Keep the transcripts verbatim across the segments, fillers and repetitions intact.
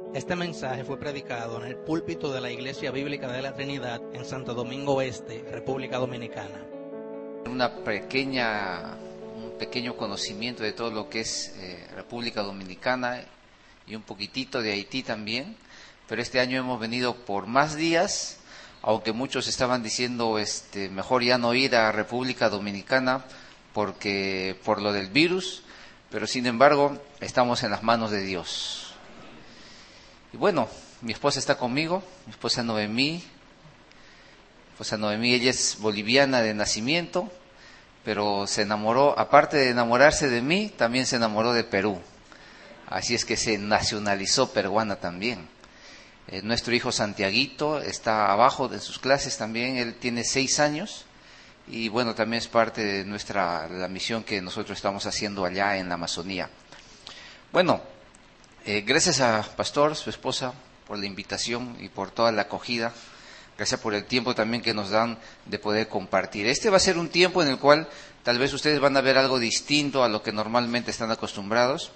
Este mensaje fue predicado en el púlpito de la Iglesia Bíblica de la Trinidad en Santo Domingo Este, República Dominicana. Una pequeña, un pequeño conocimiento de todo lo que es eh, República Dominicana y un poquitito de Haití también, pero este año hemos venido por más días, aunque muchos estaban diciendo este, mejor ya no ir a República Dominicana porque por lo del virus, pero sin embargo estamos en las manos de Dios. Y bueno, mi esposa está conmigo, mi esposa Noemí, mi esposa Noemí, ella es boliviana de nacimiento, pero se enamoró, aparte de enamorarse de mí, también se enamoró de Perú. Así es que se nacionalizó peruana también. Eh, nuestro hijo Santiaguito está abajo de sus clases también, él tiene seis años y bueno, también es parte de nuestra la misión que nosotros estamos haciendo allá en la Amazonía. Bueno, eh, gracias a Pastor, su esposa, por la invitación y por toda la acogida. Gracias por el tiempo también que nos dan de poder compartir. Este va a ser un tiempo en el cual tal vez ustedes van a ver algo distinto a lo que normalmente están acostumbrados.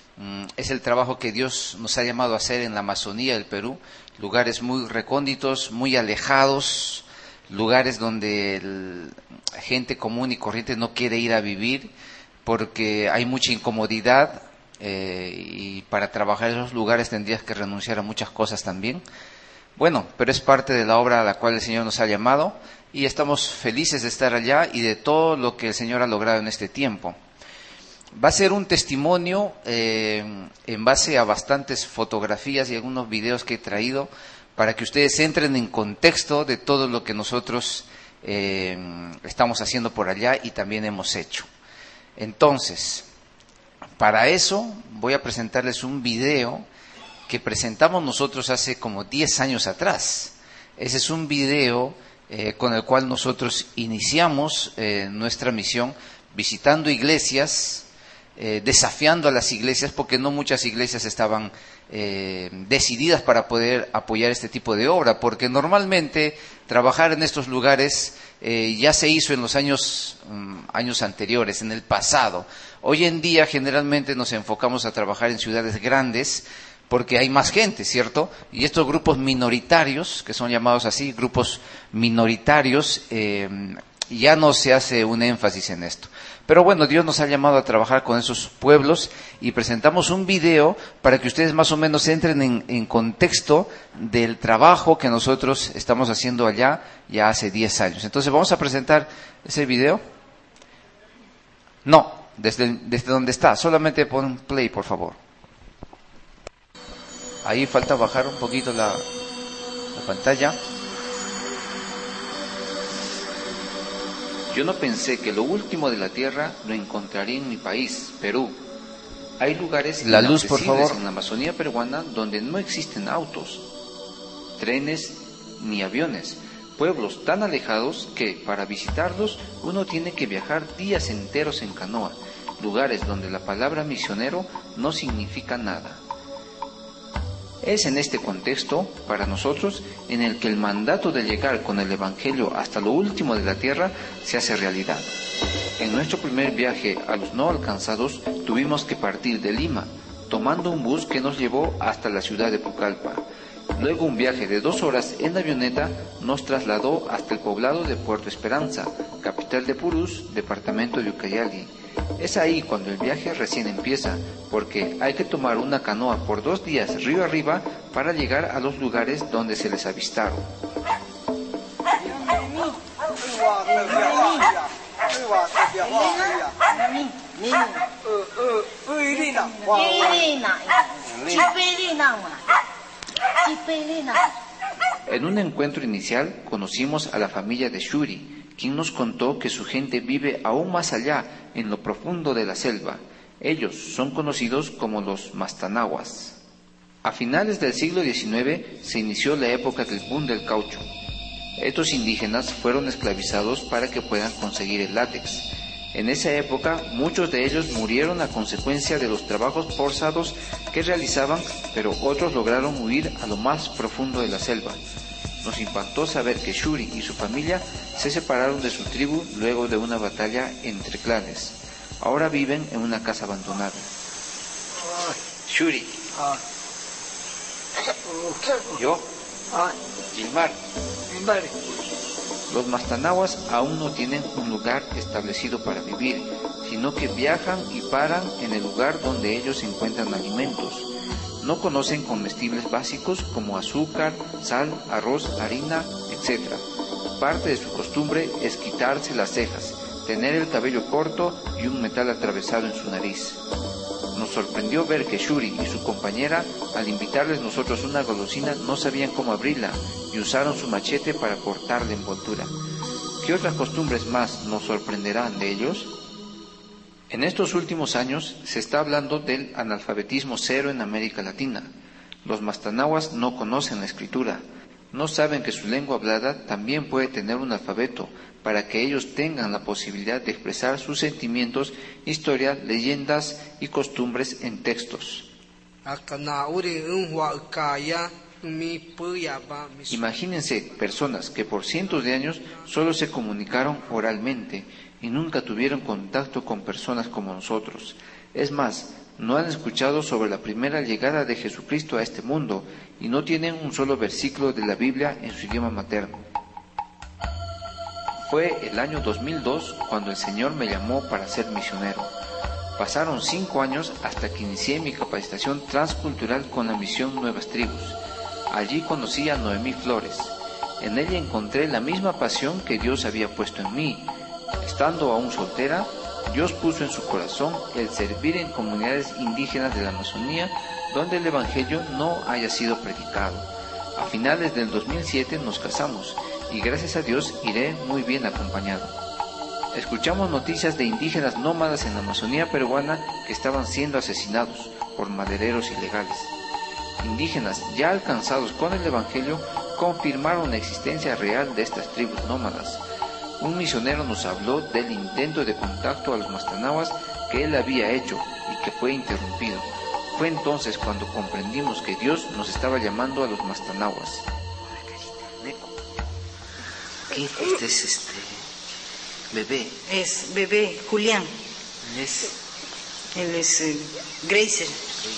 Es el trabajo que Dios nos ha llamado a hacer en la Amazonía del Perú, lugares muy recónditos, muy alejados, lugares donde la gente común y corriente no quiere ir a vivir porque hay mucha incomodidad eh, y para trabajar en esos lugares tendrías que renunciar a muchas cosas también. Bueno, pero es parte de la obra a la cual el Señor nos ha llamado y estamos felices de estar allá y de todo lo que el Señor ha logrado en este tiempo. Va a ser un testimonio eh, en base a bastantes fotografías y algunos videos que he traído para que ustedes entren en contexto de todo lo que nosotros eh, estamos haciendo por allá y también hemos hecho. Entonces, para eso voy a presentarles un video que presentamos nosotros hace como diez años atrás. Ese es un video eh, con el cual nosotros iniciamos eh, nuestra misión visitando iglesias, eh, desafiando a las iglesias, porque no muchas iglesias estaban eh, decididas para poder apoyar este tipo de obra, porque normalmente trabajar en estos lugares eh, ya se hizo en los años, um, años anteriores, en el pasado. Hoy en día generalmente nos enfocamos a trabajar en ciudades grandes, porque hay más gente, ¿cierto? Y estos grupos minoritarios, que son llamados así, grupos minoritarios, eh, ya no se hace un énfasis en esto. Pero bueno, Dios nos ha llamado a trabajar con esos pueblos y presentamos un video para que ustedes más o menos entren en, en contexto del trabajo que nosotros estamos haciendo allá ya hace diez años. Entonces, ¿vamos a presentar ese video? No, desde, desde donde está, solamente pon play, por favor. Ahí falta bajar un poquito la, la pantalla. Yo no pensé que lo último de la tierra lo encontraría en mi país, Perú. Hay lugares la luz, por favor, en la Amazonía peruana donde no existen autos, trenes ni aviones. Pueblos tan alejados que para visitarlos uno tiene que viajar días enteros en canoa. Lugares donde la palabra misionero no significa nada. Es en este contexto, para nosotros, en el que el mandato de llegar con el Evangelio hasta lo último de la tierra se hace realidad. En nuestro primer viaje a los no alcanzados, tuvimos que partir de Lima, tomando un bus que nos llevó hasta la ciudad de Pucallpa. Luego un viaje de dos horas en avioneta nos trasladó hasta el poblado de Puerto Esperanza, capital de Purús, departamento de Ucayali. Es ahí cuando el viaje recién empieza, porque hay que tomar una canoa por dos días río arriba para llegar a los lugares donde se les avistaron. En un encuentro inicial conocimos a la familia de Shuri, quien nos contó que su gente vive aún más allá, en lo profundo de la selva. Ellos son conocidos como los Mastanaguas. A finales del siglo diecinueve se inició la época del boom del caucho. Estos indígenas fueron esclavizados para que puedan conseguir el látex. En esa época, muchos de ellos murieron a consecuencia de los trabajos forzados que realizaban, pero otros lograron huir a lo más profundo de la selva. Nos impactó saber que Shuri y su familia se separaron de su tribu luego de una batalla entre clanes. Ahora viven en una casa abandonada. Shuri, Yo, Gilmar. Los mastanahuas aún no tienen un lugar establecido para vivir, sino que viajan y paran en el lugar donde ellos encuentran alimentos. No conocen comestibles básicos como azúcar, sal, arroz, harina, etcétera. Parte de su costumbre es quitarse las cejas, tener el cabello corto y un metal atravesado en su nariz. Nos sorprendió ver que Shuri y su compañera, al invitarles nosotros una golosina, no sabían cómo abrirla y usaron su machete para cortar la envoltura. ¿Qué otras costumbres más nos sorprenderán de ellos? En estos últimos años se está hablando del analfabetismo cero en América Latina. Los mastanahuas no conocen la escritura, no saben que su lengua hablada también puede tener un alfabeto, para que ellos tengan la posibilidad de expresar sus sentimientos, historias, leyendas y costumbres en textos. Imagínense personas que por cientos de años solo se comunicaron oralmente y nunca tuvieron contacto con personas como nosotros. Es más, no han escuchado sobre la primera llegada de Jesucristo a este mundo y no tienen un solo versículo de la Biblia en su idioma materno. Fue el año dos mil dos cuando el Señor me llamó para ser misionero. Pasaron cinco años hasta que inicié mi capacitación transcultural con la misión Nuevas Tribus. Allí conocí a Noemí Flores. En ella encontré la misma pasión que Dios había puesto en mí. Estando aún soltera, Dios puso en su corazón el servir en comunidades indígenas de la Amazonía donde el Evangelio no haya sido predicado. A finales del dos mil siete nos casamos y gracias a Dios iré muy bien acompañado. Escuchamos noticias de indígenas nómadas en la Amazonía peruana que estaban siendo asesinados por madereros ilegales. Indígenas ya alcanzados con el Evangelio confirmaron la existencia real de estas tribus nómadas. Un misionero nos habló del intento de contacto a los mastanahuas que él había hecho y que fue interrumpido. Fue entonces cuando comprendimos que Dios nos estaba llamando a los mastanahuas. ¿Qué? Este es este bebé. Es bebé Julián. Él es. Él es eh, Gracer.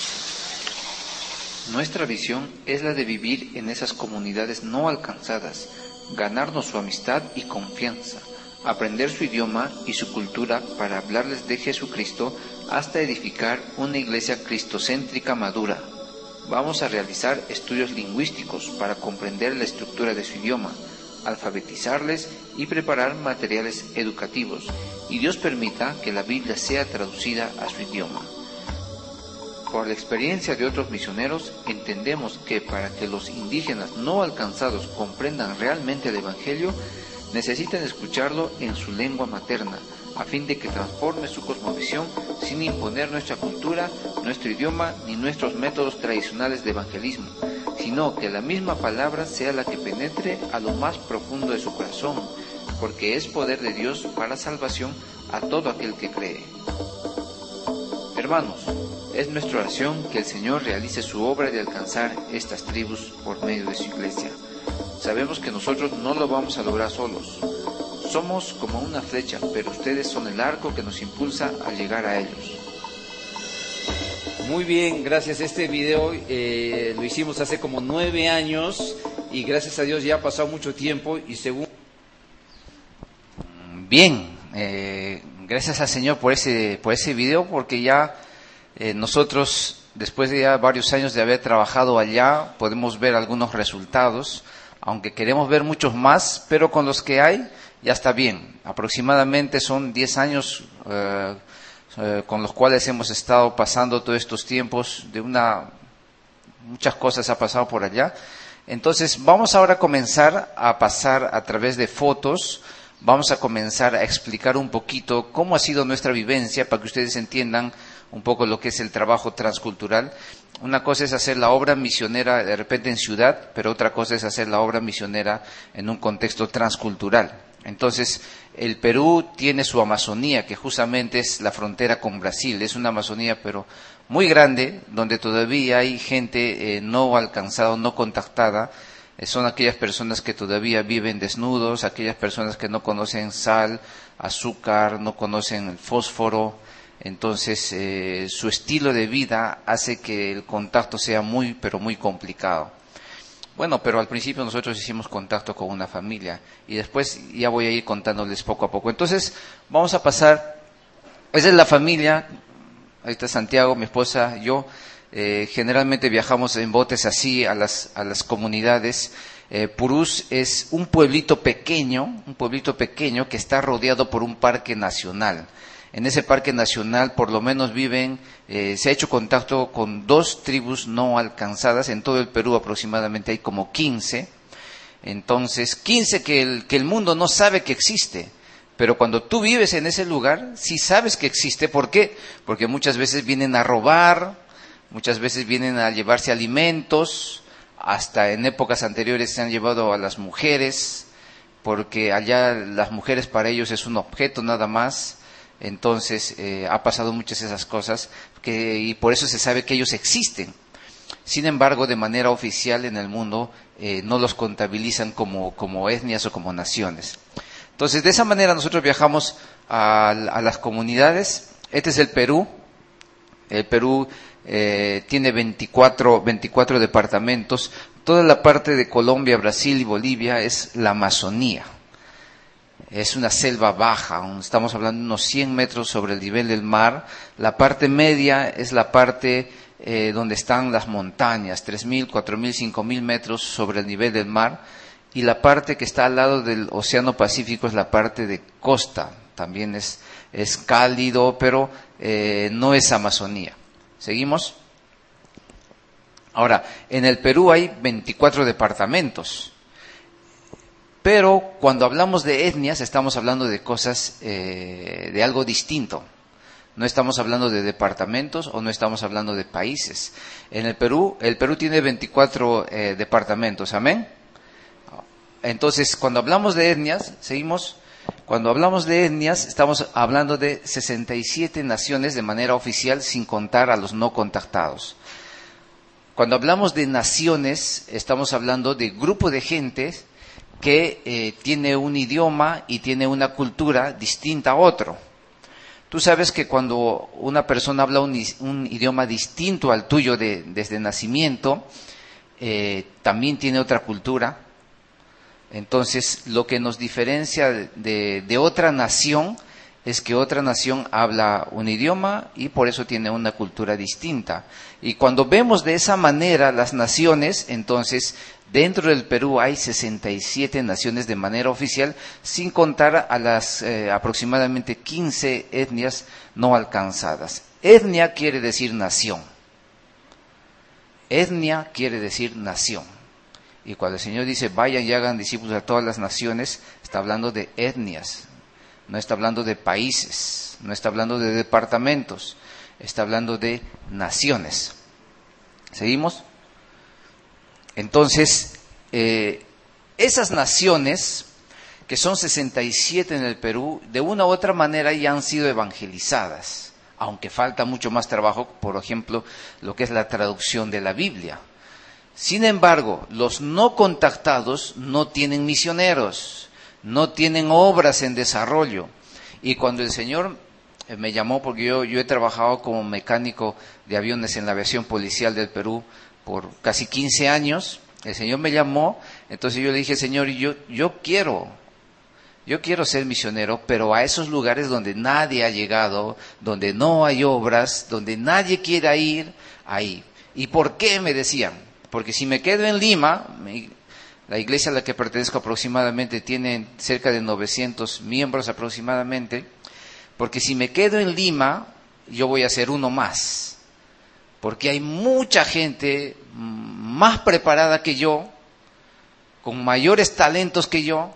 Nuestra visión es la de vivir en esas comunidades no alcanzadas, ganarnos su amistad y confianza, aprender su idioma y su cultura para hablarles de Jesucristo hasta edificar una iglesia cristocéntrica madura. Vamos a realizar estudios lingüísticos para comprender la estructura de su idioma, alfabetizarles y preparar materiales educativos, y Dios permita que la Biblia sea traducida a su idioma. Por la experiencia de otros misioneros, entendemos que para que los indígenas no alcanzados comprendan realmente el Evangelio, necesitan escucharlo en su lengua materna, a fin de que transforme su cosmovisión sin imponer nuestra cultura, nuestro idioma ni nuestros métodos tradicionales de evangelismo, sino que la misma palabra sea la que penetre a lo más profundo de su corazón, porque es poder de Dios para salvación a todo aquel que cree. Hermanos, es nuestra oración que el Señor realice su obra de alcanzar estas tribus por medio de su iglesia. Sabemos que nosotros no lo vamos a lograr solos. Somos como una flecha, pero ustedes son el arco que nos impulsa a llegar a ellos. Muy bien, gracias. Este video eh, lo hicimos hace como nueve años y gracias a Dios ya ha pasado mucho tiempo y según... Bien, eh, gracias al Señor por ese, por ese video, porque ya eh, nosotros, después de ya varios años de haber trabajado allá, podemos ver algunos resultados, aunque queremos ver muchos más, pero con los que hay ya está bien. Aproximadamente son diez años eh, eh, con los cuales hemos estado pasando todos estos tiempos, de una muchas cosas ha pasado por allá. Entonces vamos ahora a comenzar a pasar a través de fotos. Vamos a comenzar a explicar un poquito cómo ha sido nuestra vivencia para que ustedes entiendan un poco lo que es el trabajo transcultural. Una cosa es hacer la obra misionera de repente en ciudad, pero otra cosa es hacer la obra misionera en un contexto transcultural. Entonces, el Perú tiene su Amazonía, que justamente es la frontera con Brasil. Es una Amazonía, pero muy grande, donde todavía hay gente eh, no alcanzada, no contactada. Son aquellas personas que todavía viven desnudos, aquellas personas que no conocen sal, azúcar, no conocen el fósforo, Entonces, eh, su estilo de vida hace que el contacto sea muy, pero muy complicado. Bueno, pero al principio nosotros hicimos contacto con una familia y después ya voy a ir contándoles poco a poco. Entonces, vamos a pasar, esa es la familia, ahí está Santiago, mi esposa, yo, eh, generalmente viajamos en botes así a las, a las comunidades. Eh, Purús es un pueblito pequeño, un pueblito pequeño que está rodeado por un parque nacional. En ese parque nacional por lo menos viven, eh, se ha hecho contacto con dos tribus no alcanzadas. En todo el Perú aproximadamente hay como quince. Entonces, quince que el, que el mundo no sabe que existe. Pero cuando tú vives en ese lugar, sí sabes que existe. ¿Por qué? Porque muchas veces vienen a robar, muchas veces vienen a llevarse alimentos, hasta en épocas anteriores se han llevado a las mujeres, porque allá las mujeres para ellos es un objeto nada más. Entonces, eh, ha pasado muchas de esas cosas que, y por eso se sabe que ellos existen. Sin embargo, de manera oficial en el mundo eh, no los contabilizan como, como etnias o como naciones. Entonces, de esa manera nosotros viajamos a, a las comunidades. Este es el Perú. El Perú eh, tiene veinticuatro, veinticuatro departamentos. Toda la parte de Colombia, Brasil y Bolivia es la Amazonía. Es una selva baja, estamos hablando de unos cien metros sobre el nivel del mar. La parte media es la parte eh, donde están las montañas, tres mil, cuatro mil, cinco mil metros sobre el nivel del mar. Y la parte que está al lado del Océano Pacífico es la parte de costa. También es, es cálido, pero eh, no es Amazonía. ¿Seguimos? Ahora, en el Perú hay veinticuatro departamentos. Pero cuando hablamos de etnias estamos hablando de cosas, eh, de algo distinto. No estamos hablando de departamentos o no estamos hablando de países. En el Perú, el Perú tiene veinticuatro eh, departamentos, ¿amén? Entonces, cuando hablamos de etnias, seguimos, cuando hablamos de etnias estamos hablando de sesenta y siete naciones de manera oficial sin contar a los no contactados. Cuando hablamos de naciones estamos hablando de grupo de gente que eh, tiene un idioma y tiene una cultura distinta a otro. Tú sabes que cuando una persona habla un, un idioma distinto al tuyo de, desde nacimiento, eh, también tiene otra cultura. Entonces, lo que nos diferencia de, de otra nación es que otra nación habla un idioma y por eso tiene una cultura distinta. Y cuando vemos de esa manera las naciones, entonces dentro del Perú hay sesenta y siete naciones de manera oficial, sin contar a las eh, aproximadamente quince etnias no alcanzadas. Etnia quiere decir nación. Etnia quiere decir nación. Y cuando el Señor dice, vayan y hagan discípulos a todas las naciones, está hablando de etnias, no está hablando de países, no está hablando de departamentos, está hablando de naciones. ¿Seguimos? Entonces, eh, esas naciones, que son sesenta y siete en el Perú, de una u otra manera ya han sido evangelizadas, aunque falta mucho más trabajo, por ejemplo, lo que es la traducción de la Biblia. Sin embargo, los no contactados no tienen misioneros, no tienen obras en desarrollo. Y cuando el Señor me llamó, porque yo, yo he trabajado como mecánico de aviones en la aviación policial del Perú por casi quince años, el Señor me llamó, entonces yo le dije, Señor, yo, yo quiero, yo quiero ser misionero, pero a esos lugares donde nadie ha llegado, donde no hay obras, donde nadie quiera ir, ahí. ¿Y por qué? Me decían, porque si me quedo en Lima, la iglesia a la que pertenezco aproximadamente tiene cerca de novecientos miembros aproximadamente, porque si me quedo en Lima, yo voy a ser uno más. Porque hay mucha gente más preparada que yo, con mayores talentos que yo.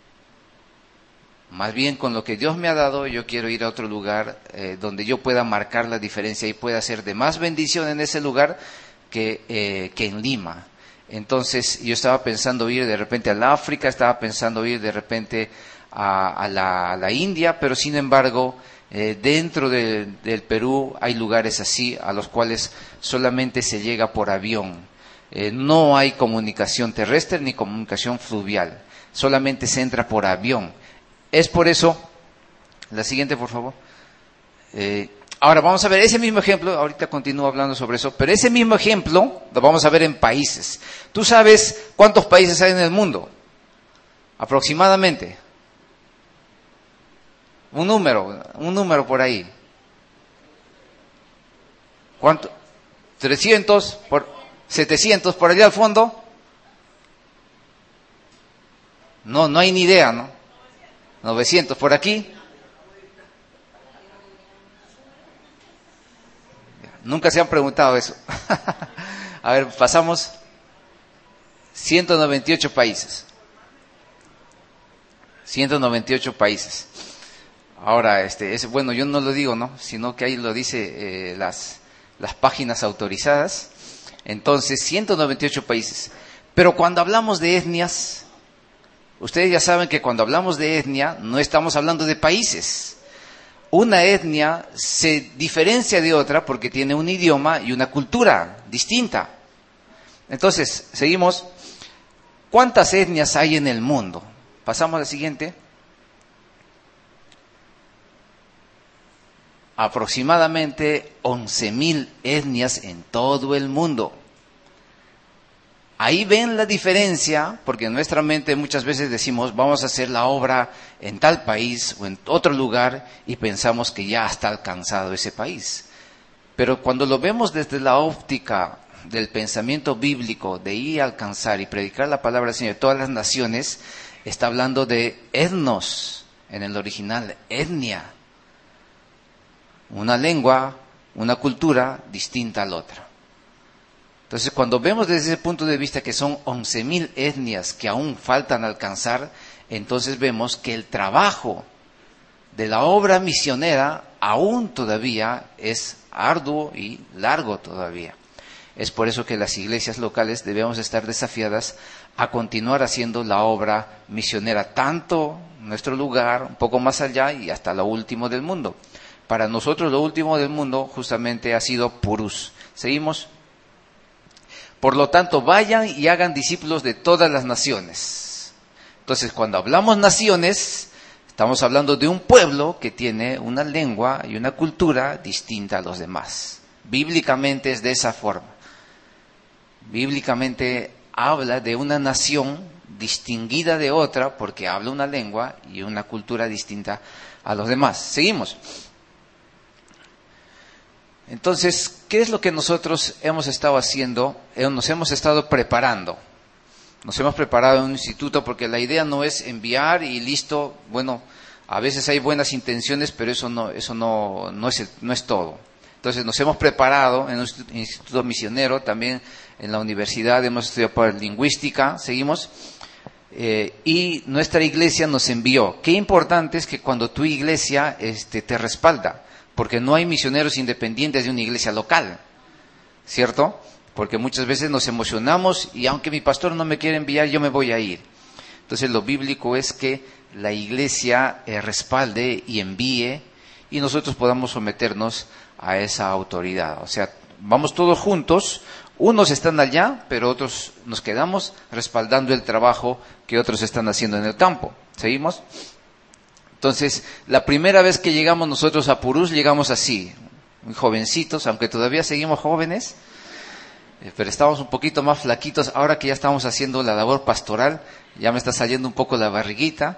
Más bien con lo que Dios me ha dado, yo quiero ir a otro lugar eh, donde yo pueda marcar la diferencia y pueda ser de más bendición en ese lugar que, eh, que en Lima. Entonces yo estaba pensando ir de repente al África, estaba pensando ir de repente a, a, la, a la India, pero sin embargo eh, dentro de, del Perú hay lugares así a los cuales solamente se llega por avión. Eh, no hay comunicación terrestre ni comunicación fluvial, solamente se entra por avión. Es por eso, la siguiente por favor. Eh, Ahora vamos a ver ese mismo ejemplo, ahorita continúo hablando sobre eso, pero ese mismo ejemplo lo vamos a ver en países. ¿Tú sabes cuántos países hay en el mundo? Aproximadamente. Un número, un número por ahí. ¿Cuánto? trescientos, por setecientos, por allá al fondo. No, no hay ni idea, ¿no? novecientos, por aquí. Nunca se han preguntado eso. A ver, pasamos. ciento noventa y ocho países. ciento noventa y ocho países. Ahora, este, es, bueno, yo no lo digo, ¿no? Sino que ahí lo dice eh, las, las páginas autorizadas. Entonces, ciento noventa y ocho países. Pero cuando hablamos de etnias, ustedes ya saben que cuando hablamos de etnia, no estamos hablando de países. Una etnia se diferencia de otra porque tiene un idioma y una cultura distinta. Entonces, seguimos. ¿Cuántas etnias hay en el mundo? Pasamos a la siguiente. Aproximadamente once mil etnias en todo el mundo. Ahí ven la diferencia, porque en nuestra mente muchas veces decimos, vamos a hacer la obra en tal país o en otro lugar, y pensamos que ya está alcanzado ese país. Pero cuando lo vemos desde la óptica del pensamiento bíblico, de ir a alcanzar y predicar la palabra del Señor a todas las naciones, está hablando de etnos, en el original, etnia. Una lengua, una cultura distinta a la otra. Entonces, cuando vemos desde ese punto de vista que son once mil etnias que aún faltan alcanzar, entonces vemos que el trabajo de la obra misionera aún todavía es arduo y largo todavía. Es por eso que las iglesias locales debemos estar desafiadas a continuar haciendo la obra misionera, tanto en nuestro lugar, un poco más allá y hasta lo último del mundo. Para nosotros lo último del mundo justamente ha sido Purús. Seguimos. Por lo tanto, vayan y hagan discípulos de todas las naciones. Entonces, cuando hablamos naciones, estamos hablando de un pueblo que tiene una lengua y una cultura distinta a los demás. Bíblicamente es de esa forma. Bíblicamente habla de una nación distinguida de otra porque habla una lengua y una cultura distinta a los demás. Seguimos. Entonces, ¿qué es lo que nosotros hemos estado haciendo? Nos hemos estado preparando. Nos hemos preparado en un instituto porque la idea no es enviar y listo. Bueno, a veces hay buenas intenciones, pero eso no, eso no, no es, no es todo. Entonces, nos hemos preparado en un instituto misionero, también en la universidad hemos estudiado por lingüística, seguimos. Eh, y nuestra iglesia nos envió. Qué importante es que cuando tu iglesia este, te respalda. Porque no hay misioneros independientes de una iglesia local, ¿cierto? Porque muchas veces nos emocionamos y aunque mi pastor no me quiere enviar, yo me voy a ir. Entonces lo bíblico es que la iglesia eh, respalde y envíe y nosotros podamos someternos a esa autoridad. O sea, vamos todos juntos, unos están allá, pero otros nos quedamos respaldando el trabajo que otros están haciendo en el campo. ¿Seguimos? Entonces, la primera vez que llegamos nosotros a Purús, llegamos así, muy jovencitos, aunque todavía seguimos jóvenes, eh, pero estábamos un poquito más flaquitos. Ahora que ya estamos haciendo la labor pastoral, ya me está saliendo un poco la barriguita,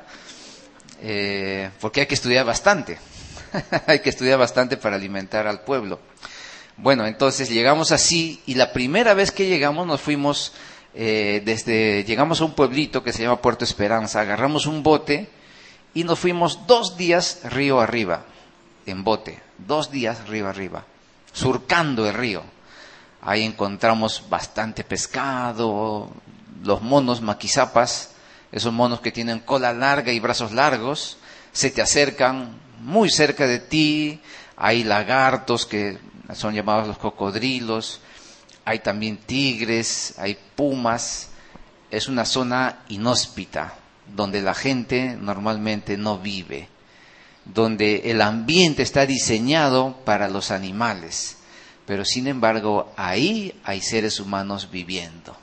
eh, porque hay que estudiar bastante, hay que estudiar bastante para alimentar al pueblo. Bueno, entonces llegamos así, y la primera vez que llegamos nos fuimos, eh, desde, llegamos a un pueblito que se llama Puerto Esperanza, agarramos un bote, y nos fuimos dos días río arriba, en bote, dos días río arriba, surcando el río. Ahí encontramos bastante pescado, los monos maquizapas, esos monos que tienen cola larga y brazos largos, se te acercan muy cerca de ti. Hay lagartos que son llamados los cocodrilos, hay también tigres, hay pumas. Es una zona inhóspita, donde la gente normalmente no vive, donde el ambiente está diseñado para los animales, pero sin embargo ahí hay seres humanos viviendo.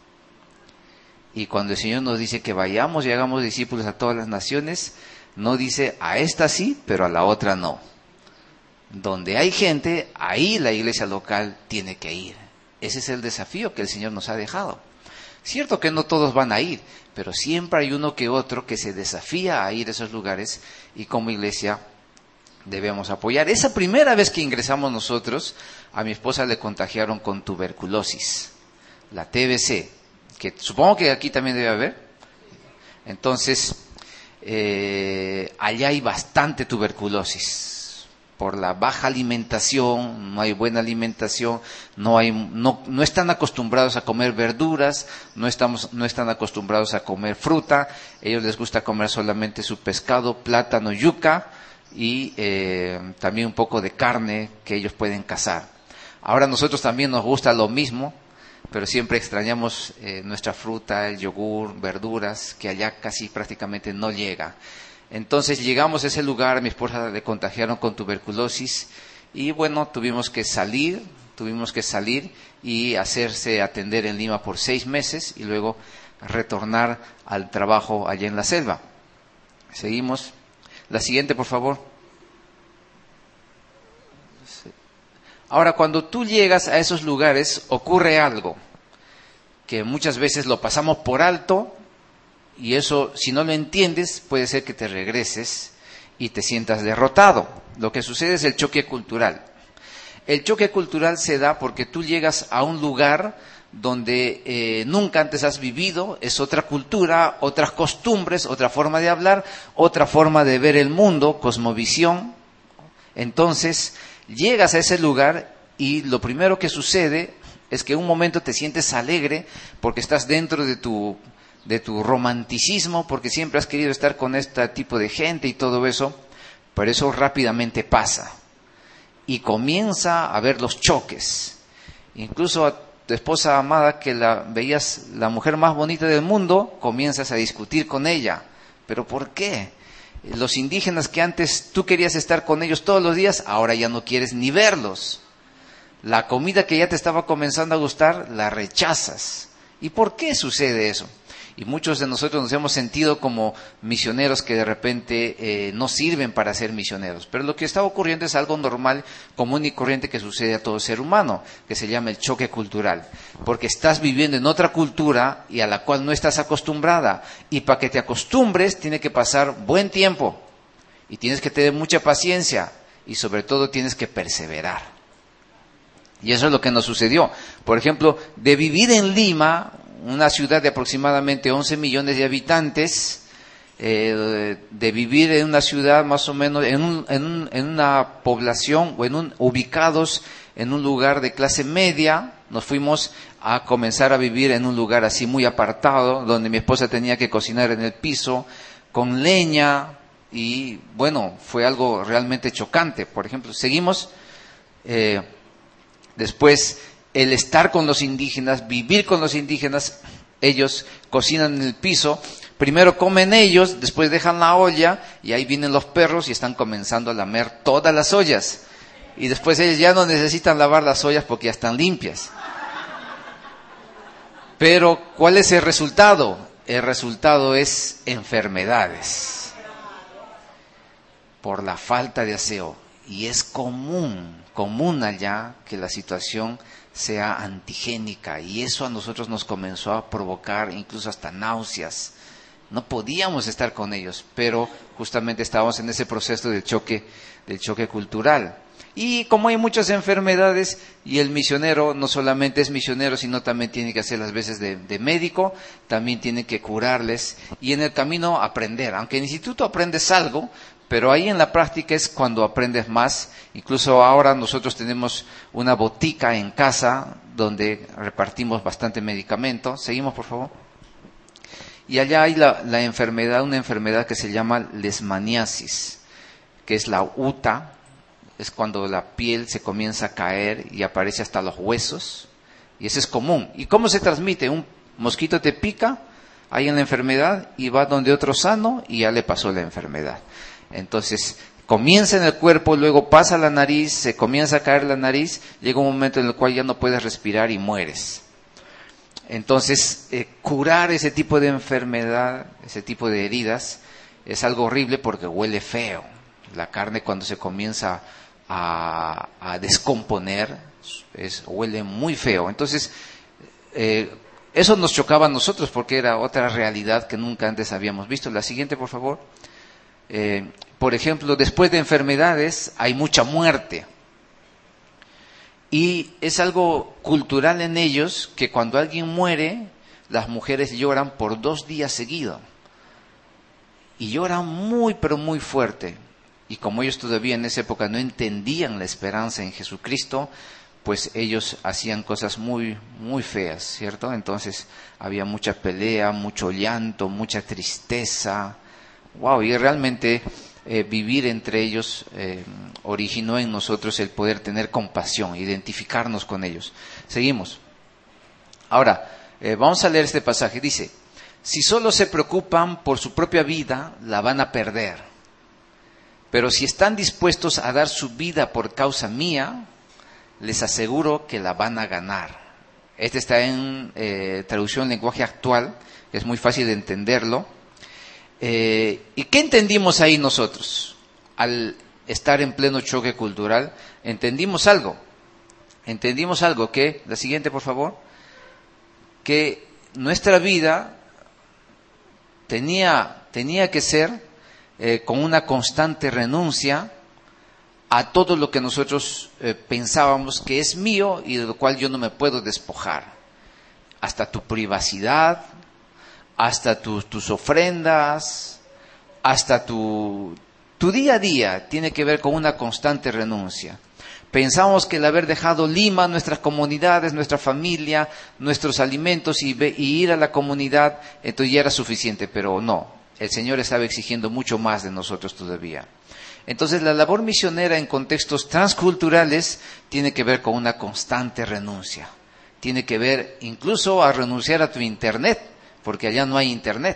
Y cuando el Señor nos dice que vayamos y hagamos discípulos a todas las naciones, no dice a esta sí, pero a la otra no. Donde hay gente, ahí la iglesia local tiene que ir. Ese es el desafío que el Señor nos ha dejado. Cierto que no todos van a ir, pero siempre hay uno que otro que se desafía a ir a esos lugares y como iglesia debemos apoyar. Esa primera vez que ingresamos nosotros, a mi esposa le contagiaron con tuberculosis, la T B C, que supongo que aquí también debe haber. Entonces, eh, allá hay bastante tuberculosis. Por la baja alimentación, no hay buena alimentación, no hay, no, no están acostumbrados a comer verduras, no estamos, no están acostumbrados a comer fruta, ellos les gusta comer solamente su pescado, plátano, yuca y eh, también un poco de carne que ellos pueden cazar. Ahora nosotros también nos gusta lo mismo, pero siempre extrañamos eh, nuestra fruta, el yogur, verduras, que allá casi prácticamente no llega. Entonces llegamos a ese lugar, a mi esposa le contagiaron con tuberculosis y bueno, tuvimos que salir, tuvimos que salir y hacerse atender en Lima por seis meses y luego retornar al trabajo allá en la selva. Seguimos. La siguiente, por favor. Ahora, cuando tú llegas a esos lugares, ocurre algo que muchas veces lo pasamos por alto. Y eso, si no lo entiendes, puede ser que te regreses y te sientas derrotado. Lo que sucede es el choque cultural. El choque cultural se da porque tú llegas a un lugar donde eh, nunca antes has vivido, es otra cultura, otras costumbres, otra forma de hablar, otra forma de ver el mundo, cosmovisión. Entonces, llegas a ese lugar y lo primero que sucede es que en un momento te sientes alegre porque estás dentro de tu de tu romanticismo, porque siempre has querido estar con este tipo de gente y todo eso, pero eso rápidamente pasa. Y comienza a haber los choques. Incluso a tu esposa amada, que la veías la mujer más bonita del mundo, comienzas a discutir con ella. ¿Pero por qué? Los indígenas que antes tú querías estar con ellos todos los días, ahora ya no quieres ni verlos. La comida que ya te estaba comenzando a gustar, la rechazas. ¿Y por qué sucede eso? Y muchos de nosotros nos hemos sentido como misioneros que de repente eh, no sirven para ser misioneros. Pero lo que está ocurriendo es algo normal, común y corriente que sucede a todo ser humano, que se llama el choque cultural. Porque estás viviendo en otra cultura y a la cual no estás acostumbrada. Y para que te acostumbres tiene que pasar buen tiempo. Y tienes que tener mucha paciencia. Y sobre todo tienes que perseverar. Y eso es lo que nos sucedió. Por ejemplo, de vivir en Lima, una ciudad de aproximadamente once millones de habitantes, eh, de vivir en una ciudad más o menos, en, un, en, un, en una población, o en un, ubicados en un lugar de clase media, nos fuimos a comenzar a vivir en un lugar así muy apartado, donde mi esposa tenía que cocinar en el piso, con leña, y bueno, fue algo realmente chocante. Por ejemplo, seguimos, eh, después, el estar con los indígenas, vivir con los indígenas, ellos cocinan en el piso, primero comen ellos, después dejan la olla y ahí vienen los perros y están comenzando a lamer todas las ollas. Y después ellos ya no necesitan lavar las ollas porque ya están limpias. Pero, ¿cuál es el resultado? El resultado es enfermedades por la falta de aseo. Y es común, común allá que la situación sea antigénica, y eso a nosotros nos comenzó a provocar incluso hasta náuseas. No podíamos estar con ellos, pero justamente estábamos en ese proceso del choque, del choque cultural. Y como hay muchas enfermedades, y el misionero no solamente es misionero, sino también tiene que hacer las veces de, de médico, también tiene que curarles, y en el camino aprender. Aunque en el instituto aprendes algo, pero ahí en la práctica es cuando aprendes más. Incluso ahora nosotros tenemos una botica en casa donde repartimos bastante medicamento. Seguimos, por favor. Y allá hay la, la enfermedad, una enfermedad que se llama leishmaniasis, que es la uta. Es cuando la piel se comienza a caer y aparece hasta los huesos. Y eso es común. ¿Y cómo se transmite? Un mosquito te pica, hay en la enfermedad, y va donde otro sano y ya le pasó la enfermedad. Entonces, comienza en el cuerpo, luego pasa a la nariz, se comienza a caer la nariz, llega un momento en el cual ya no puedes respirar y mueres. Entonces, eh, curar ese tipo de enfermedad, ese tipo de heridas, es algo horrible porque huele feo. La carne cuando se comienza a, a descomponer, es, huele muy feo. Entonces, eh, eso nos chocaba a nosotros porque era otra realidad que nunca antes habíamos visto. La siguiente, por favor. Eh, por ejemplo, después de enfermedades hay mucha muerte. Y es algo cultural en ellos que cuando alguien muere, las mujeres lloran por dos días seguidos. Y lloran muy, pero muy fuerte. Y como ellos todavía en esa época no entendían la esperanza en Jesucristo, pues ellos hacían cosas muy, muy feas, ¿cierto? Entonces había mucha pelea, mucho llanto, mucha tristeza. Wow, y realmente eh, vivir entre ellos eh, originó en nosotros el poder tener compasión, identificarnos con ellos. Seguimos. Ahora, eh, vamos a leer este pasaje. Dice, si solo se preocupan por su propia vida, la van a perder. Pero si están dispuestos a dar su vida por causa mía, les aseguro que la van a ganar. Este está en eh, traducción lenguaje actual, que es muy fácil de entenderlo. Eh, ¿Y qué entendimos ahí nosotros? Al estar en pleno choque cultural, entendimos algo. Entendimos algo que, la siguiente por favor, que nuestra vida tenía, tenía que ser eh, con una constante renuncia a todo lo que nosotros eh, pensábamos que es mío y de lo cual yo no me puedo despojar. Hasta tu privacidad, hasta tu, tus ofrendas, hasta tu, tu día a día tiene que ver con una constante renuncia. Pensamos que el haber dejado Lima, nuestras comunidades, nuestra familia, nuestros alimentos y, ve, y ir a la comunidad, entonces ya era suficiente, pero no. El Señor estaba exigiendo mucho más de nosotros todavía. Entonces la labor misionera en contextos transculturales tiene que ver con una constante renuncia. Tiene que ver incluso a renunciar a tu internet, porque allá no hay internet.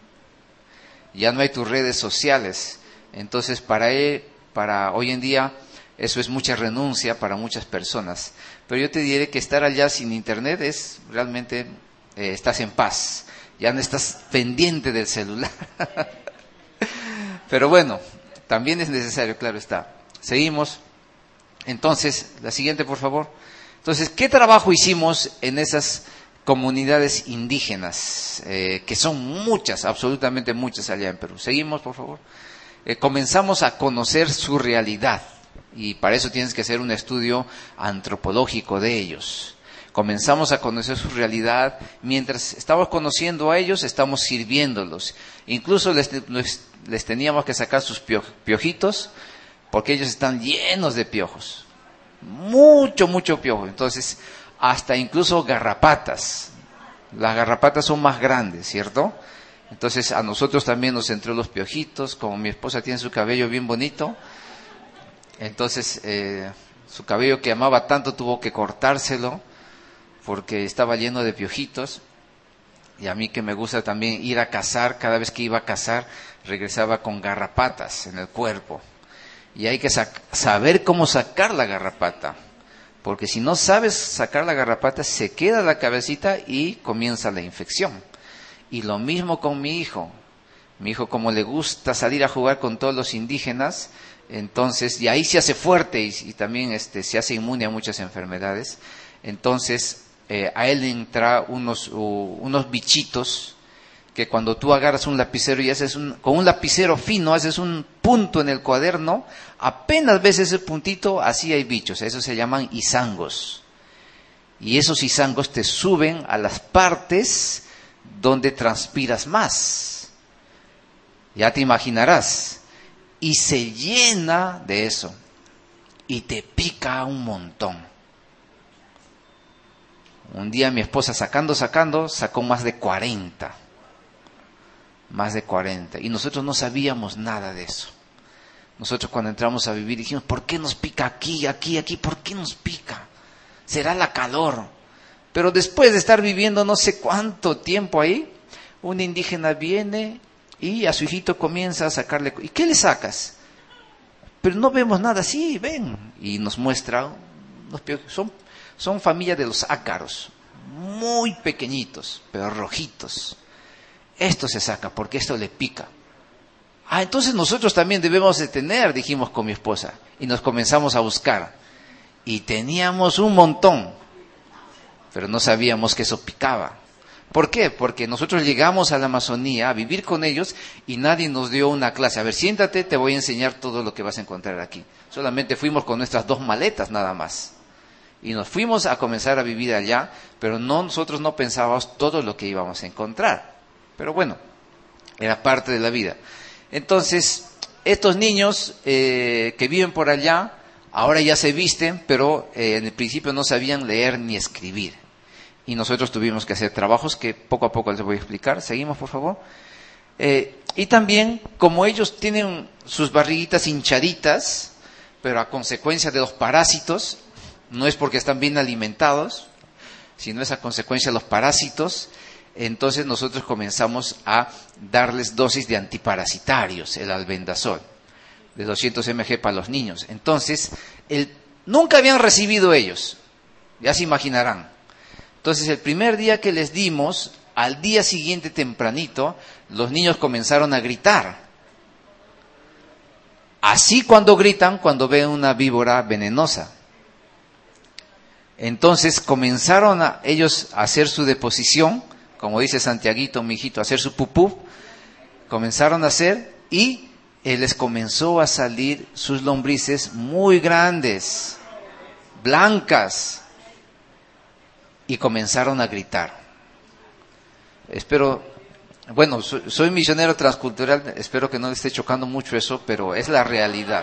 Ya no hay tus redes sociales. Entonces para, él, para hoy en día eso es mucha renuncia para muchas personas. Pero yo te diré que estar allá sin internet es realmente, eh, estás en paz. Ya no estás pendiente del celular. Pero bueno, también es necesario, claro está. Seguimos. Entonces, la siguiente, por favor. Entonces, ¿qué trabajo hicimos en esas comunidades indígenas? Eh, que son muchas, absolutamente muchas allá en Perú. Seguimos, por favor. Eh, comenzamos a conocer su realidad. Y para eso tienes que hacer un estudio antropológico de ellos. Comenzamos a conocer su realidad. Mientras estamos conociendo a ellos, estamos sirviéndolos. Incluso les, les, les teníamos que sacar sus piojitos, porque ellos están llenos de piojos. Mucho, mucho piojo. Entonces, hasta incluso garrapatas. Las garrapatas son más grandes, ¿cierto? Entonces, a nosotros también nos entró los piojitos. Como mi esposa tiene su cabello bien bonito, entonces, eh, su cabello que amaba tanto tuvo que cortárselo, porque estaba lleno de piojitos. Y a mí que me gusta también ir a cazar, cada vez que iba a cazar, regresaba con garrapatas en el cuerpo. Y hay que sac- saber cómo sacar la garrapata, porque si no sabes sacar la garrapata, se queda la cabecita y comienza la infección. Y lo mismo con mi hijo. Mi hijo, como le gusta salir a jugar con todos los indígenas, entonces, y ahí se hace fuerte y, y también este, se hace inmune a muchas enfermedades. Entonces, eh, a él entra unos, uh, unos bichitos que cuando tú agarras un lapicero y haces un, con un lapicero fino, haces un punto en el cuaderno, apenas ves ese puntito, así hay bichos. Esos se llaman izangos. Y esos izangos te suben a las partes donde transpiras más. Ya te imaginarás. Y se llena de eso. Y te pica un montón. Un día mi esposa sacando, sacando, sacó más de cuarenta. Más de cuarenta. Y nosotros no sabíamos nada de eso. Nosotros cuando entramos a vivir dijimos, ¿por qué nos pica aquí, aquí, aquí? ¿Por qué nos pica? Será la calor. Pero después de estar viviendo no sé cuánto tiempo ahí, un indígena viene y a su hijito comienza a sacarle. ¿Y qué le sacas? Pero no vemos nada. Sí, ven. Y nos muestra. Son, son familia de los ácaros. Muy pequeñitos, pero rojitos. Esto se saca porque esto le pica. Ah, entonces nosotros también debemos de tener, dijimos con mi esposa, y nos comenzamos a buscar. Y teníamos un montón, pero no sabíamos que eso picaba. ¿Por qué? Porque nosotros llegamos a la Amazonía a vivir con ellos y nadie nos dio una clase. A ver, siéntate, te voy a enseñar todo lo que vas a encontrar aquí. Solamente fuimos con nuestras dos maletas nada más. Y nos fuimos a comenzar a vivir allá, pero no, nosotros no pensábamos todo lo que íbamos a encontrar. Pero bueno, era parte de la vida. Entonces, estos niños eh, que viven por allá, ahora ya se visten, pero eh, en el principio no sabían leer ni escribir. Y nosotros tuvimos que hacer trabajos que poco a poco les voy a explicar. Seguimos, por favor. Eh, y también, como ellos tienen sus barriguitas hinchaditas, pero a consecuencia de los parásitos, no es porque están bien alimentados, sino es a consecuencia de los parásitos, entonces nosotros comenzamos a darles dosis de antiparasitarios, el albendazol, de doscientos miligramos para los niños. Entonces, el, nunca habían recibido ellos, ya se imaginarán. Entonces, el primer día que les dimos, al día siguiente tempranito, los niños comenzaron a gritar. Así cuando gritan, cuando ven una víbora venenosa. Entonces, comenzaron a, ellos a hacer su deposición, como dice Santiaguito, mi hijito, a hacer su pupú. Comenzaron a hacer y eh, les comenzó a salir sus lombrices muy grandes, blancas. Y comenzaron a gritar. Espero, bueno, soy, soy misionero transcultural, espero que no le esté chocando mucho eso, pero es la realidad.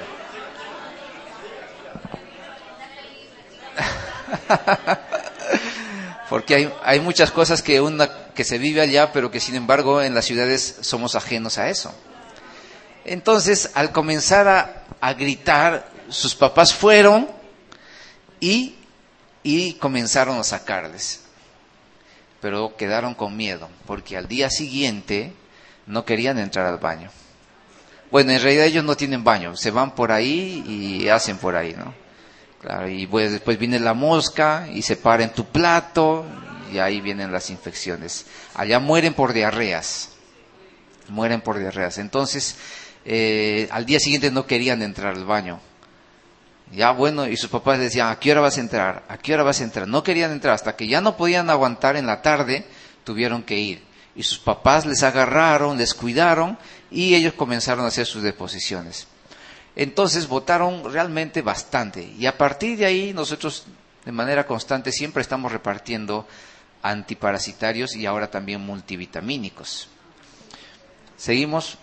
Porque hay, hay muchas cosas que, una, que se vive allá, pero que sin embargo en las ciudades somos ajenos a eso. Entonces, al comenzar a, a gritar, sus papás fueron y... y comenzaron a sacarles, pero quedaron con miedo, porque al día siguiente no querían entrar al baño. Bueno, en realidad ellos no tienen baño, se van por ahí y hacen por ahí, ¿no? Claro, y pues después viene la mosca y se para en tu plato y ahí vienen las infecciones. Allá mueren por diarreas, mueren por diarreas. Entonces, eh, al día siguiente no querían entrar al baño. Ya bueno, y sus papás decían, ¿a qué hora vas a entrar? ¿A qué hora vas a entrar? No querían entrar, hasta que ya no podían aguantar en la tarde, tuvieron que ir. Y sus papás les agarraron, les cuidaron, y ellos comenzaron a hacer sus deposiciones. Entonces votaron realmente bastante. Y a partir de ahí, nosotros de manera constante siempre estamos repartiendo antiparasitarios y ahora también multivitamínicos. Seguimos.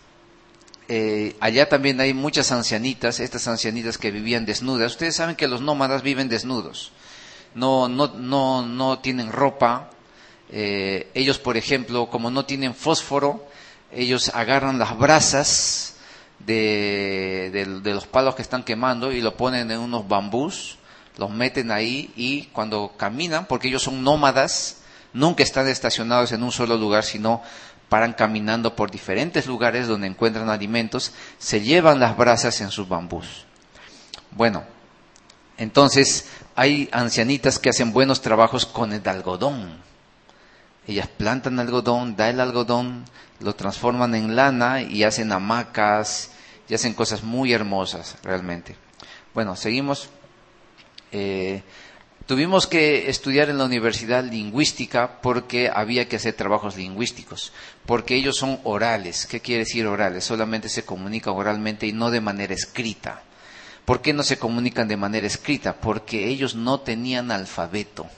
Eh, allá también hay muchas ancianitas, estas ancianitas que vivían desnudas. Ustedes saben que los nómadas viven desnudos, no, no, no, no tienen ropa. Eh, ellos, por ejemplo, como no tienen fósforo, ellos agarran las brasas de, de, de los palos que están quemando y lo ponen en unos bambús, los meten ahí y cuando caminan, porque ellos son nómadas, nunca están estacionados en un solo lugar, sino paran caminando por diferentes lugares donde encuentran alimentos, se llevan las brasas en sus bambús. Bueno, entonces hay ancianitas que hacen buenos trabajos con el algodón. Ellas plantan algodón, da el algodón, lo transforman en lana y hacen hamacas y hacen cosas muy hermosas realmente. Bueno, seguimos. Eh, Tuvimos que estudiar en la universidad lingüística porque había que hacer trabajos lingüísticos, porque ellos son orales. ¿Qué quiere decir orales? Solamente se comunican oralmente y no de manera escrita. ¿Por qué no se comunican de manera escrita? Porque ellos no tenían alfabeto.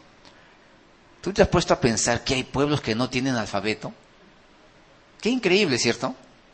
¿Tú te has puesto a pensar que hay pueblos que no tienen alfabeto? Qué increíble, ¿cierto?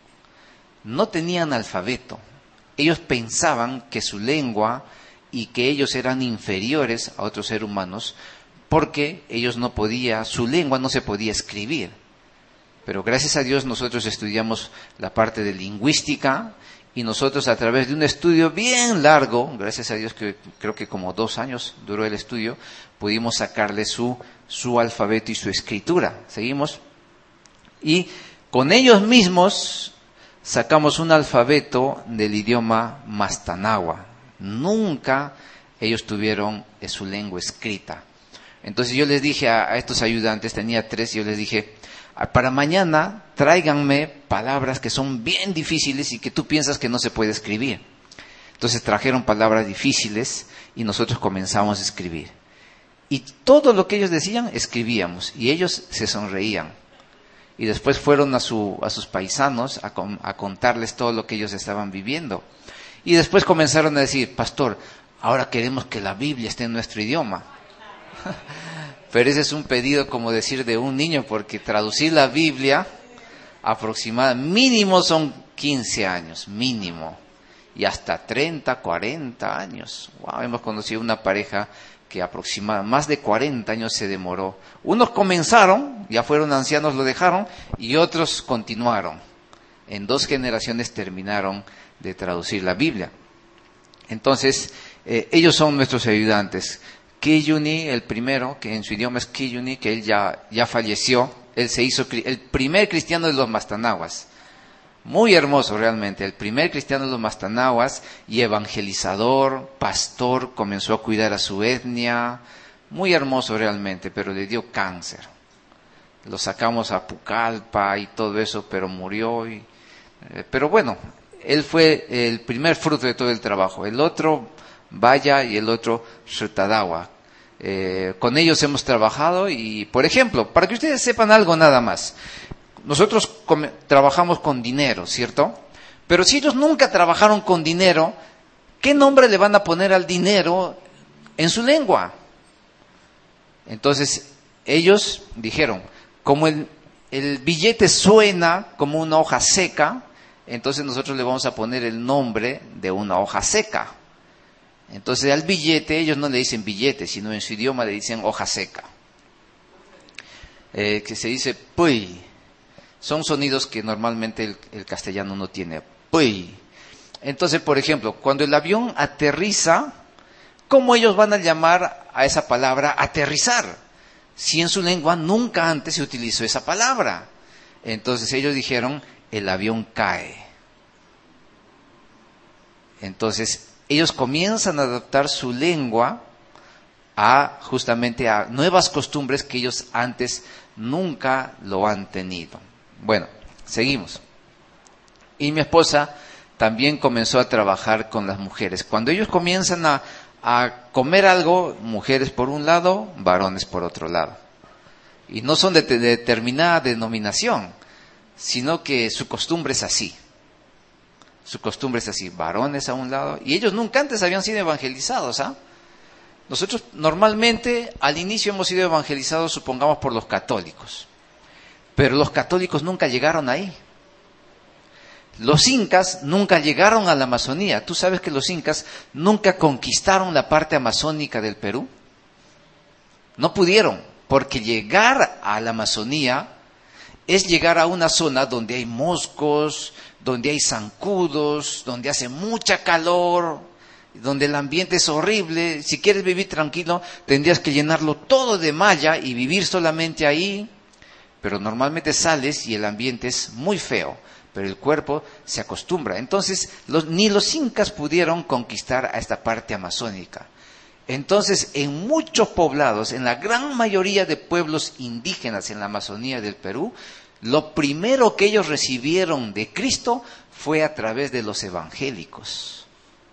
No tenían alfabeto. Ellos pensaban que su lengua y que ellos eran inferiores a otros seres humanos porque ellos no podían, su lengua no se podía escribir. Pero gracias a Dios nosotros estudiamos la parte de lingüística y nosotros a través de un estudio bien largo, gracias a Dios que creo que como dos años duró el estudio, pudimos sacarle su, su alfabeto y su escritura. Seguimos. Y con ellos mismos sacamos un alfabeto del idioma Mastanagua. Nunca ellos tuvieron su lengua escrita. Entonces yo les dije a, a estos ayudantes, tenía tres, y yo les dije, para mañana tráiganme palabras que son bien difíciles y que tú piensas que no se puede escribir. Entonces trajeron palabras difíciles y nosotros comenzamos a escribir. Y todo lo que ellos decían, escribíamos. Y ellos se sonreían. Y después fueron a, su, a sus paisanos a, con, a contarles todo lo que ellos estaban viviendo. Y después comenzaron a decir, pastor, ahora queremos que la Biblia esté en nuestro idioma. Pero ese es un pedido, como decir, de un niño, porque traducir la Biblia aproximadamente, mínimo son quince años, mínimo. Y hasta treinta, cuarenta años. Wow, hemos conocido una pareja que aproximadamente más de cuarenta años se demoró. Unos comenzaron, ya fueron ancianos, lo dejaron, y otros continuaron. En dos generaciones terminaron de traducir la Biblia. Entonces, eh, ellos son nuestros ayudantes. Kiyuni, el primero, que en su idioma es Kiyuni, que él ya, ya falleció, él se hizo el primer cristiano de los Mastanaguas. Muy hermoso realmente, el primer cristiano de los Mastanaguas y evangelizador, pastor, comenzó a cuidar a su etnia, muy hermoso realmente, pero le dio cáncer. Lo sacamos a Pucallpa y todo eso, pero murió. Y, eh, pero bueno, él fue el primer fruto de todo el trabajo. El otro, Vaya, y el otro, Shrutadawa. Eh, con ellos hemos trabajado y, por ejemplo, para que ustedes sepan algo nada más, nosotros come, trabajamos con dinero, ¿cierto? Pero si ellos nunca trabajaron con dinero, ¿qué nombre le van a poner al dinero en su lengua? Entonces, ellos dijeron, como el, el billete suena como una hoja seca, entonces nosotros le vamos a poner el nombre de una hoja seca. Entonces al billete, ellos no le dicen billete, sino en su idioma le dicen hoja seca. Eh, que se dice puy. Son sonidos que normalmente el, el castellano no tiene. Puy. Entonces, por ejemplo, cuando el avión aterriza, ¿cómo ellos van a llamar a esa palabra aterrizar? Si en su lengua nunca antes se utilizó esa palabra. Entonces ellos dijeron, el avión cae. Entonces ellos comienzan a adaptar su lengua a justamente a nuevas costumbres que ellos antes nunca lo han tenido. Bueno, seguimos. Y mi esposa también comenzó a trabajar con las mujeres. Cuando ellos comienzan a, a comer algo, mujeres por un lado, varones por otro lado. Y no son de, de determinada denominación, sino que su costumbre es así. Su costumbre es así, varones a un lado, y ellos nunca antes habían sido evangelizados, ¿ah? Nosotros normalmente al inicio hemos sido evangelizados, supongamos, por los católicos, pero los católicos nunca llegaron ahí. Los incas nunca llegaron a la Amazonía. ¿Tú sabes que los incas nunca conquistaron la parte amazónica del Perú? No pudieron, porque llegar a la Amazonía es llegar a una zona donde hay moscos, donde hay zancudos, donde hace mucha calor, donde el ambiente es horrible. Si quieres vivir tranquilo, tendrías que llenarlo todo de malla y vivir solamente ahí. Pero normalmente sales y el ambiente es muy feo, pero el cuerpo se acostumbra. Entonces, los, ni los incas pudieron conquistar a esta parte amazónica. Entonces, en muchos poblados, en la gran mayoría de pueblos indígenas en la Amazonía del Perú, lo primero que ellos recibieron de Cristo fue a través de los evangélicos.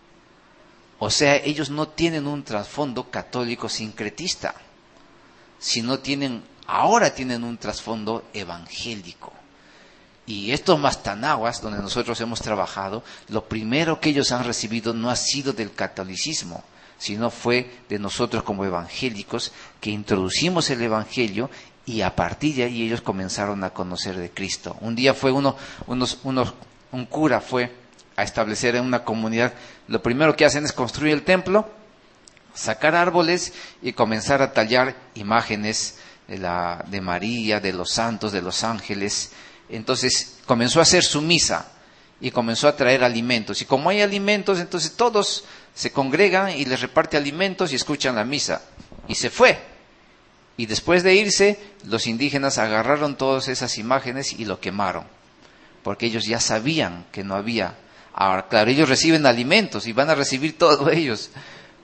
O sea, ellos no tienen un trasfondo católico sincretista, sino tienen, ahora tienen un trasfondo evangélico. Y estos mastanaguas, donde nosotros hemos trabajado, lo primero que ellos han recibido no ha sido del catolicismo, sino fue de nosotros como evangélicos, que introducimos el evangelio y a partir de ahí ellos comenzaron a conocer de Cristo. Un día fue uno, unos, unos, un cura fue a establecer en una comunidad, lo primero que hacen es construir el templo, sacar árboles y comenzar a tallar imágenes de, la, de María, de los santos, de los ángeles. Entonces comenzó a hacer su misa y comenzó a traer alimentos. Y como hay alimentos, entonces todos se congregan y les reparte alimentos y escuchan la misa. Y se fue. Y después de irse, los indígenas agarraron todas esas imágenes y lo quemaron. Porque ellos ya sabían que no había. Ahora, claro, ellos reciben alimentos y van a recibir todo ellos.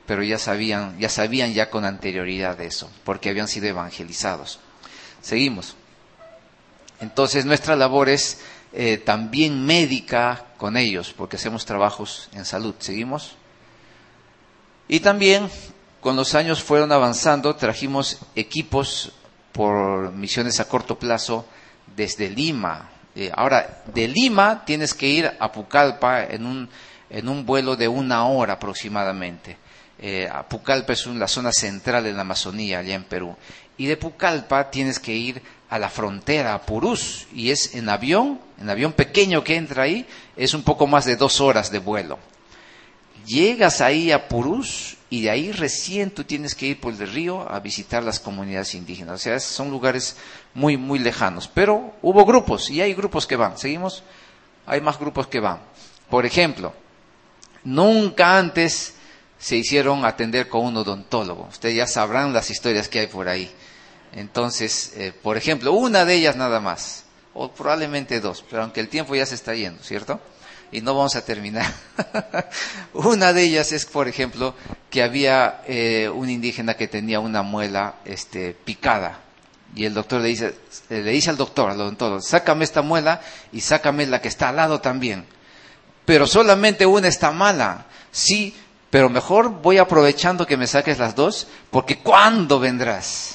pero ya sabían, ya sabían ya con anterioridad de eso, porque habían sido evangelizados. Seguimos. Entonces nuestra labor es eh, también médica con ellos, porque hacemos trabajos en salud. Seguimos. Y también, con los años fueron avanzando, trajimos equipos por misiones a corto plazo desde Lima. Eh, ahora, de Lima tienes que ir a Pucallpa en un, en un vuelo de una hora aproximadamente. Eh, a Pucallpa es una, la zona central de la Amazonía, allá en Perú. Y de Pucallpa tienes que ir a la frontera, a Purús, y es en avión, en avión pequeño que entra ahí, es un poco más de dos horas de vuelo. Llegas ahí a Purús y de ahí recién tú tienes que ir por el río a visitar las comunidades indígenas. O sea, son lugares muy, muy lejanos. Pero hubo grupos y hay grupos que van. ¿Seguimos? Hay más grupos que van. Por ejemplo, nunca antes se hicieron atender con un odontólogo. Ustedes ya sabrán las historias que hay por ahí. Entonces, eh, por ejemplo, una de ellas nada más, o probablemente dos, pero aunque el tiempo ya se está yendo, ¿cierto? Y no vamos a terminar. Una de ellas es, por ejemplo, que había eh, un indígena que tenía una muela este, picada. Y el doctor le dice, le dice al doctor, al odontólogo, sácame esta muela y sácame la que está al lado también. Pero solamente una está mala. Sí, pero mejor voy aprovechando que me saques las dos, porque ¿cuándo vendrás?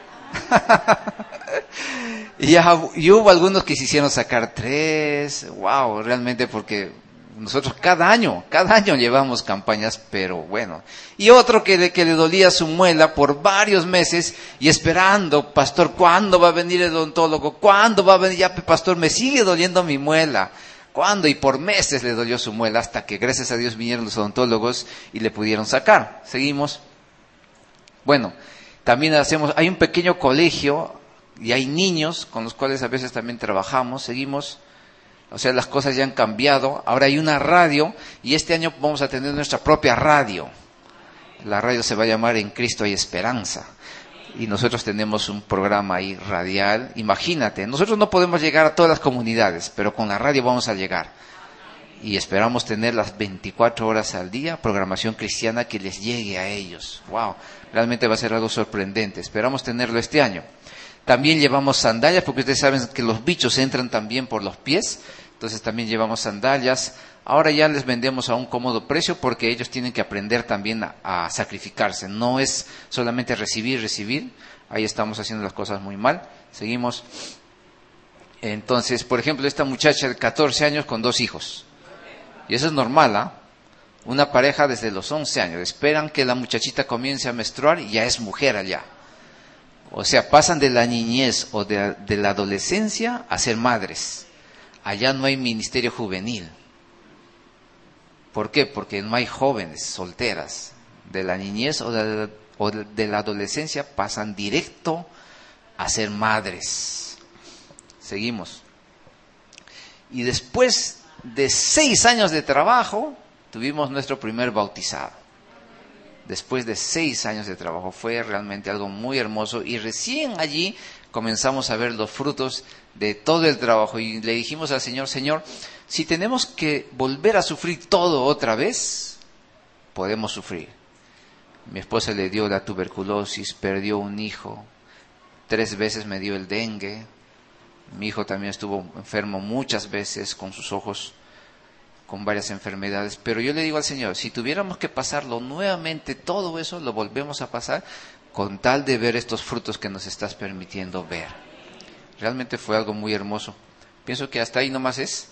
Y, ya, y hubo algunos que se hicieron sacar tres, wow, realmente, porque nosotros cada año, cada año llevamos campañas, pero bueno. Y otro que le, que le dolía su muela por varios meses y esperando, pastor, ¿cuándo va a venir el odontólogo? ¿Cuándo va a venir? Ya, pastor, me sigue doliendo mi muela. ¿Cuándo? Y por meses le dolió su muela hasta que, gracias a Dios, vinieron los odontólogos y le pudieron sacar. Seguimos. Bueno, también hacemos, hay un pequeño colegio y hay niños con los cuales a veces también trabajamos, seguimos, o sea, las cosas ya han cambiado. Ahora hay una radio y este año vamos a tener nuestra propia radio. La radio se va a llamar En Cristo hay Esperanza. Y nosotros tenemos un programa ahí radial. Imagínate, nosotros no podemos llegar a todas las comunidades, pero con la radio vamos a llegar. Y esperamos tener las veinticuatro horas al día, programación cristiana que les llegue a ellos. Wow, realmente va a ser algo sorprendente. Esperamos tenerlo este año. También llevamos sandalias, porque ustedes saben que los bichos entran también por los pies. Entonces también llevamos sandalias. Ahora ya les vendemos a un cómodo precio porque ellos tienen que aprender también a, a sacrificarse. No es solamente recibir, recibir. Ahí estamos haciendo las cosas muy mal. Seguimos. Entonces, por ejemplo, esta muchacha de catorce años con dos hijos. Y eso es normal, ¿ah? ¿eh? Una pareja desde los once años. Esperan que la muchachita comience a menstruar y ya es mujer allá. O sea, pasan de la niñez o de, de la adolescencia a ser madres. Allá no hay ministerio juvenil. ¿Por qué? Porque no hay jóvenes solteras. De la niñez o de, o de la adolescencia pasan directo a ser madres. Seguimos. Y después de seis años de trabajo, tuvimos nuestro primer bautizado. Después de seis años de trabajo, fue realmente algo muy hermoso. Y recién allí comenzamos a ver los frutos de todo el trabajo. Y le dijimos al Señor, Señor, si tenemos que volver a sufrir todo otra vez, podemos sufrir. Mi esposa le dio la tuberculosis, perdió un hijo, tres veces me dio el dengue. Mi hijo también estuvo enfermo muchas veces con sus ojos, con varias enfermedades. Pero yo le digo al Señor, si tuviéramos que pasarlo nuevamente, todo eso lo volvemos a pasar con tal de ver estos frutos que nos estás permitiendo ver. Realmente fue algo muy hermoso. Pienso que hasta ahí nomás es.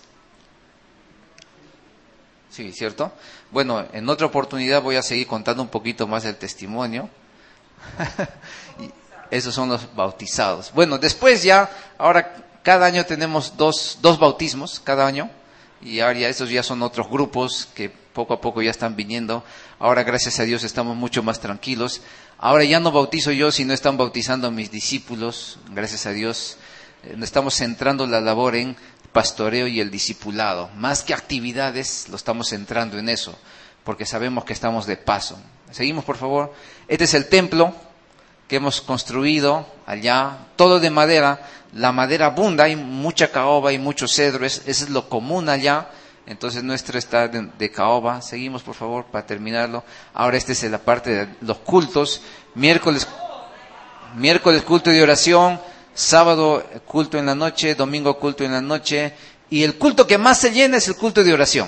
Sí, ¿cierto? Bueno, en otra oportunidad voy a seguir contando un poquito más del testimonio. Y esos son los bautizados. Bueno, después ya, ahora cada año tenemos dos, dos bautismos, cada año. Y ahora ya esos ya son otros grupos que poco a poco ya están viniendo. Ahora, gracias a Dios, estamos mucho más tranquilos. Ahora ya no bautizo yo, sino están bautizando a mis discípulos. Gracias a Dios, eh, estamos centrando la labor en pastoreo y el discipulado. Más que actividades, lo estamos centrando en eso, porque sabemos que estamos de paso. Seguimos, por favor. Este es el templo que hemos construido allá, todo de madera. La madera abunda, hay mucha caoba y mucho cedro, es, es lo común allá. Entonces nuestro está de, de caoba. Seguimos, por favor, para terminarlo. Ahora esta es la parte de los cultos. Miércoles, miércoles culto de oración, sábado culto en la noche, domingo culto en la noche. Y el culto que más se llena es el culto de oración.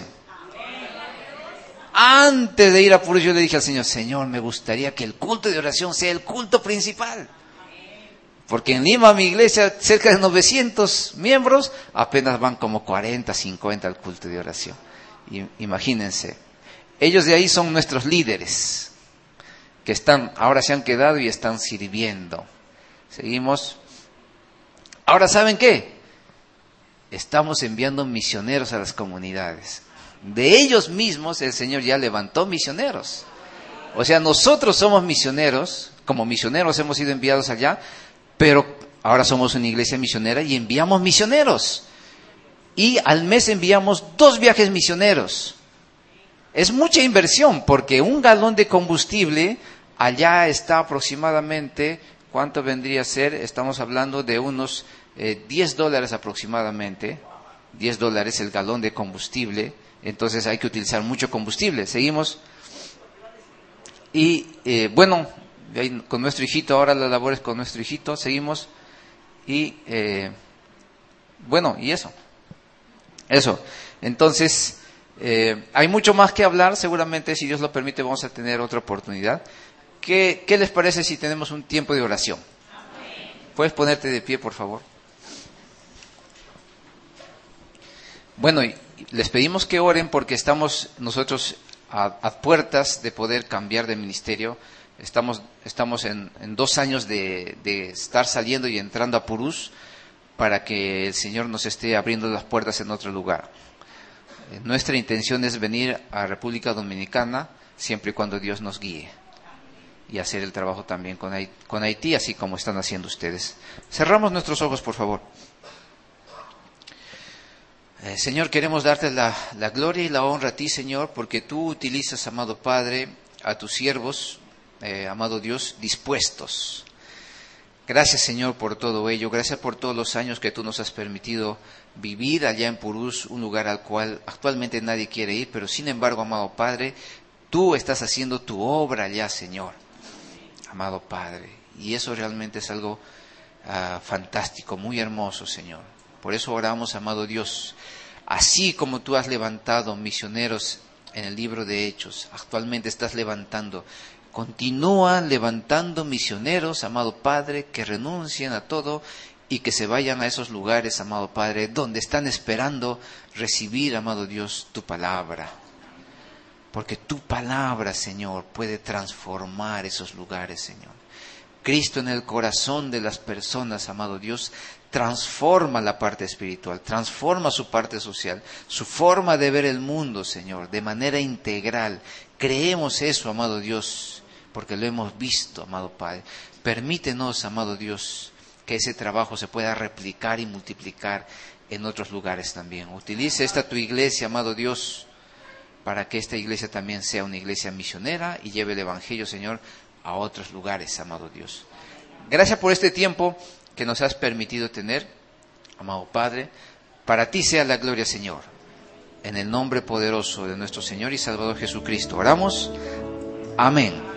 Antes de ir a Purús yo le dije al Señor, Señor, me gustaría que el culto de oración sea el culto principal. Porque en Lima, mi iglesia, cerca de novecientos miembros, apenas van como cuarenta, cincuenta al culto de oración. Y, imagínense, ellos de ahí son nuestros líderes, que están, ahora se han quedado y están sirviendo. Seguimos. Ahora, ¿saben qué? Estamos enviando misioneros a las comunidades. De ellos mismos el Señor ya levantó misioneros. O sea, nosotros somos misioneros, como misioneros hemos sido enviados allá, pero ahora somos una iglesia misionera y enviamos misioneros. Y al mes enviamos dos viajes misioneros. Es mucha inversión, porque un galón de combustible allá está aproximadamente, ¿cuánto vendría a ser? Estamos hablando de unos eh, diez dólares aproximadamente. diez dólares el galón de combustible. Entonces hay que utilizar mucho combustible. Seguimos. Y eh, bueno, con nuestro hijito, ahora la labor es con nuestro hijito. Seguimos. Y eh, bueno, y eso. Eso. Entonces, eh, hay mucho más que hablar. Seguramente, si Dios lo permite, vamos a tener otra oportunidad. ¿Qué, qué les parece si tenemos un tiempo de oración? ¿Puedes ponerte de pie, por favor? Bueno, y les pedimos que oren porque estamos nosotros a, a puertas de poder cambiar de ministerio. Estamos, estamos en, en dos años de, de estar saliendo y entrando a Purús para que el Señor nos esté abriendo las puertas en otro lugar. Eh, nuestra intención es venir a República Dominicana siempre y cuando Dios nos guíe y hacer el trabajo también con Haití, con Haití, así como están haciendo ustedes. Cerramos nuestros ojos, por favor. Eh, Señor, queremos darte la, la gloria y la honra a ti, Señor, porque tú utilizas, amado Padre, a tus siervos, eh, amado Dios, dispuestos. Gracias, Señor, por todo ello. Gracias por todos los años que tú nos has permitido vivir allá en Purús, un lugar al cual actualmente nadie quiere ir, pero sin embargo, amado Padre, tú estás haciendo tu obra allá, Señor, amado Padre. Y eso realmente es algo uh, fantástico, muy hermoso, Señor. Por eso oramos, amado Dios, así como tú has levantado misioneros en el libro de Hechos, actualmente estás levantando, continúa levantando misioneros, amado Padre, que renuncien a todo y que se vayan a esos lugares, amado Padre, donde están esperando recibir, amado Dios, tu palabra. Porque tu palabra, Señor, puede transformar esos lugares, Señor. Cristo en el corazón de las personas, amado Dios, transforma la parte espiritual, transforma su parte social, su forma de ver el mundo, Señor, de manera integral. Creemos eso, amado Dios, porque lo hemos visto, amado Padre. Permítenos, amado Dios, que ese trabajo se pueda replicar y multiplicar en otros lugares también. Utilice esta tu iglesia, amado Dios, para que esta iglesia también sea una iglesia misionera y lleve el Evangelio, Señor, a otros lugares, amado Dios. Gracias por este tiempo que nos has permitido tener, amado Padre. Para ti sea la gloria, Señor. En el nombre poderoso de nuestro Señor y Salvador Jesucristo oramos. Amén.